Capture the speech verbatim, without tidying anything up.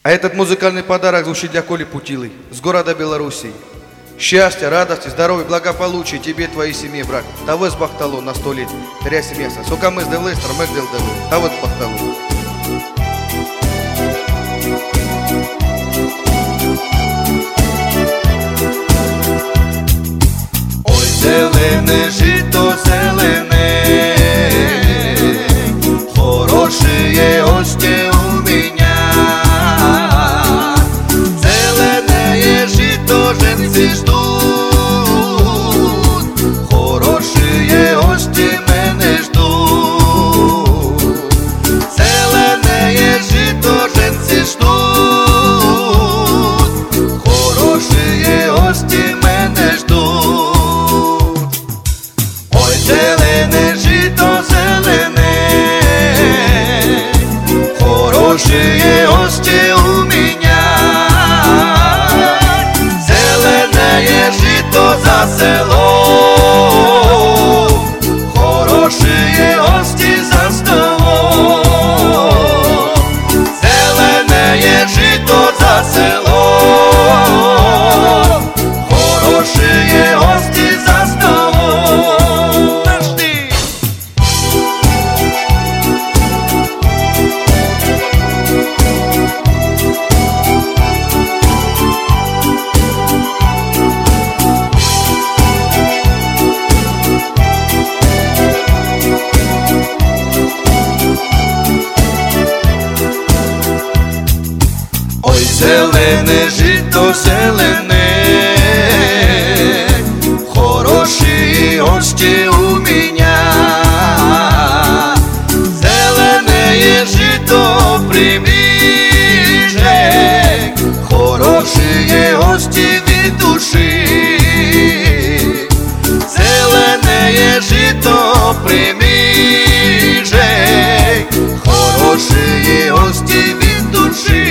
А этот музыкальный подарок звучит для Коли Путилы с города Белоруссии. Счастья, радости, здоровья, благополучия тебе и твоей семье, брат. Тавыз бахталу на сто лет. Тряси мясо. Сока мы сдавлей, стромек дел давы. Тавыз бахталу. Ой, зелене жито, зелене, хорошие гости у меня. Зеленое жито женцы ждут, хорошие гости мене ждут. Зеленое жито женцы ждут, хорошие гости мене ждут. Ой, зелене жито, зелене, хорошие гости у меня. Зеленое жито за село, хорошие гости за столом. Зеленое жито за село, хорошие гости за столом. Подожди. Ой, зелене жито, зелене, хорошие гости у меня. Зеленое жито прими же, хорошие гости від души. Зеленое жито прими же, хорошие гости від души.